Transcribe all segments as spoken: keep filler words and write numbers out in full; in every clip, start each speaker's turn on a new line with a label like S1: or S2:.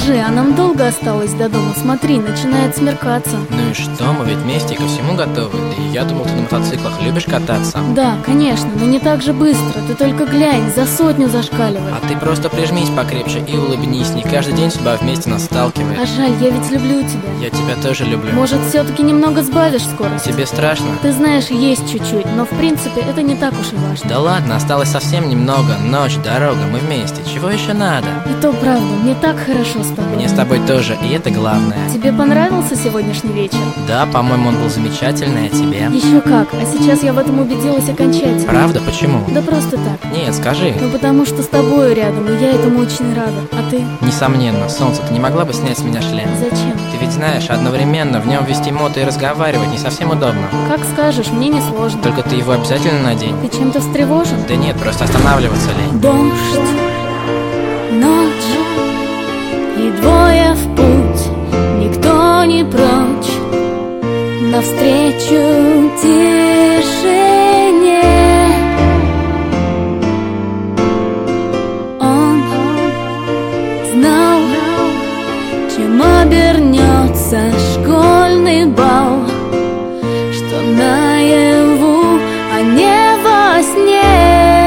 S1: Скажи, а нам долго осталось до дома? Смотри, начинает смеркаться.
S2: Ну и что, мы ведь вместе ко всему готовы. Да и я думал, ты на мотоциклах любишь кататься.
S1: Да, конечно, но не так же быстро. Ты только глянь, за сотню зашкаливает.
S2: А ты просто прижмись покрепче и улыбнись. Не каждый день судьба вместе нас сталкивает.
S1: А жаль, я ведь люблю тебя.
S2: Я тебя тоже люблю.
S1: Может, все-таки немного сбавишь скорость?
S2: Тебе страшно?
S1: Ты знаешь, есть чуть-чуть, но в принципе это не так уж и важно.
S2: Да ладно, осталось совсем немного. Ночь, дорога, мы вместе. Чего еще надо?
S1: И то правда, мне так хорошо с тобой.
S2: Мне с тобой тоже, и это главное.
S1: Тебе понравился сегодняшний вечер?
S2: Да, по-моему, он был замечательный, а тебе?
S1: Еще как, а сейчас я в этом убедилась окончательно.
S2: Правда? Почему?
S1: Да просто так.
S2: Нет, скажи.
S1: Ну потому что с тобою рядом, и я этому очень рада. А ты?
S2: Несомненно, солнце, ты не могла бы снять с меня шлем?
S1: Зачем?
S2: Ты ведь знаешь, одновременно в нем вести мото и разговаривать не совсем удобно.
S1: Как скажешь, мне не сложно.
S2: Только ты его обязательно надень.
S1: Ты чем-то встревожен?
S2: Да нет, просто останавливаться лень.
S1: Дождь, ночь и двое в путь, никто не прочь, навстречу тишине. Он знал, чем обернется школьный бал, что наяву, а не во сне.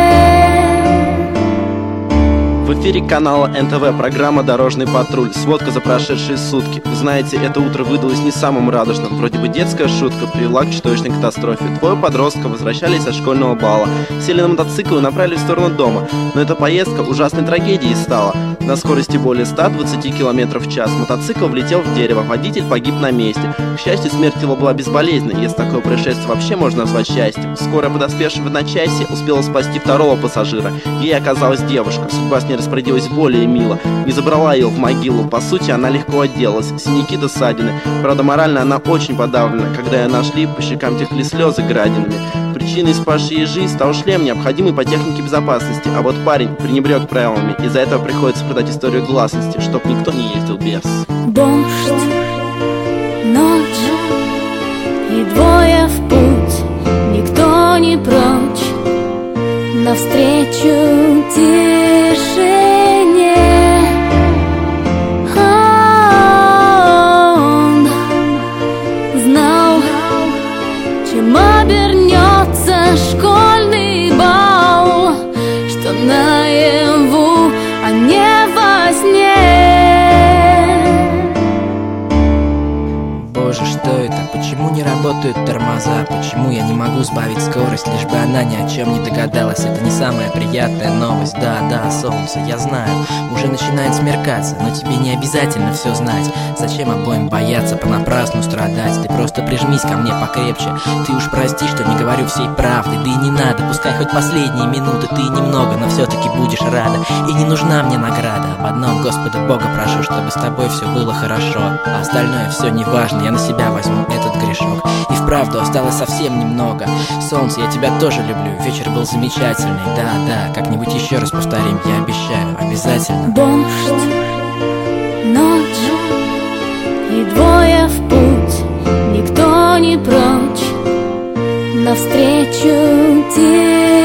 S3: В эфире канала эн тэ вэ программа «Дорожный патруль». Сводка за прошедшие сутки. Вы знаете, это утро выдалось не самым радужным. Вроде бы детская шутка привела к чудовищной катастрофе. Двое подростков возвращались со школьного бала, сели на мотоцикл и направились в сторону дома. Но эта поездка ужасной трагедией стала. На скорости более ста двадцати километров в час мотоцикл влетел в дерево, водитель погиб на месте. К счастью, смерть его была безболезненной, если такое происшествие вообще можно назвать счастьем. Скорая, подоспевшая в одночасье, успела спасти второго пассажира. Ей оказалась девушка. Судьба с ней распорядилась более мило. Не забрала ее в могилу. По сути, она легко отделалась. Синяки до ссадины. Правда, морально она очень подавлена. Когда ее нашли, по щекам текли слезы градинами. Причиной спасшей ей жизнь стал шлем, необходимый по технике безопасности. А вот парень пренебрег правилами. Из-за этого приходится продать историю гласности, чтоб никто не ездил без.
S1: Дождь, ночь и двое в путь, никто не прочь, навстречу тишине. Он знал, чем обернется школьный бал, что наяву, а не во сне.
S2: Боже, что это? Почему не работают тормоза? Почему я не могу сбавить скорость, лишь бы она ни о чем не догадалась? Это не самая приятная новость. Да, да, солнце, я знаю, уже начинает смеркаться, но тебе не обязательно все знать. Зачем обоим бояться, понапрасну страдать? Ты просто прижмись ко мне покрепче. Ты уж прости, что не говорю всей правды. Да и не надо, пускай хоть последние минуты ты немного, но все-таки будешь рада. И не нужна мне награда. Об одном Господа Бога прошу, чтобы с тобой все было хорошо. А остальное все не важно, я на себя возьму этот грешок. И вправду осталось совсем немного. Солнце, я тебя тоже люблю. Вечер был замечательный. Да, да, как-нибудь еще раз повторим, я обещаю, обязательно.
S1: Дождь, ночь и двое в путь, никто не прочь, навстречу тебе.